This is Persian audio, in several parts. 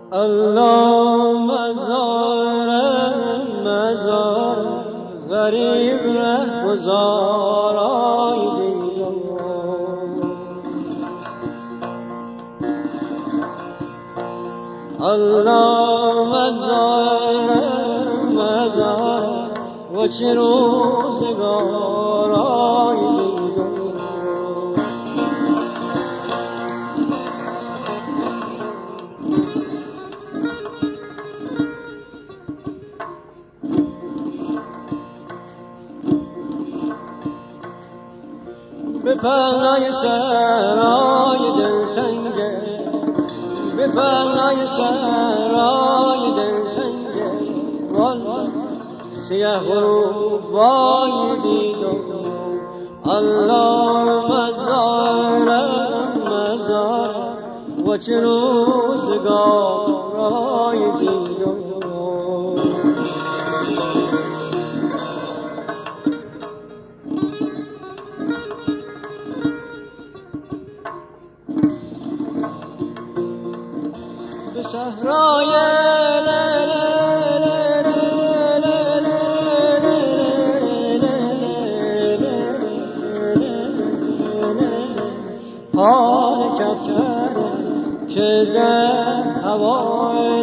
الله مزار غریب ره گذارای دیدم الله مزار و چه روزگارای دیدم به پهنای سرای دلتنگه به پهنای سرای دلتنگه والا سیه غروبای دیدم الله مزار و چه روزگارای دیدم به صحرای حال کفر که در هوای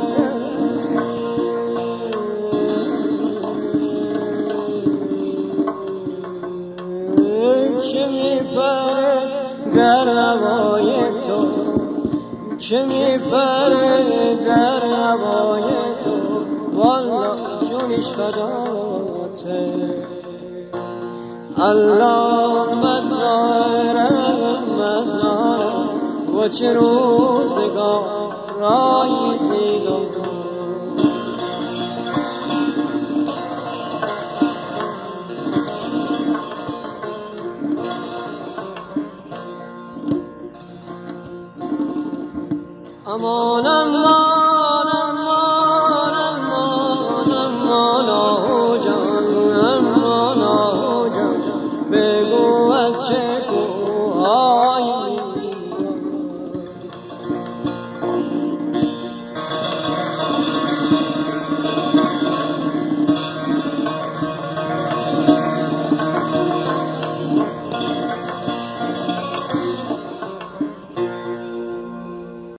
چه میپره در هوای تو چه میپره در هوای تو والا جونش فداته الله مزار و چه روزگارای دیدم امان الله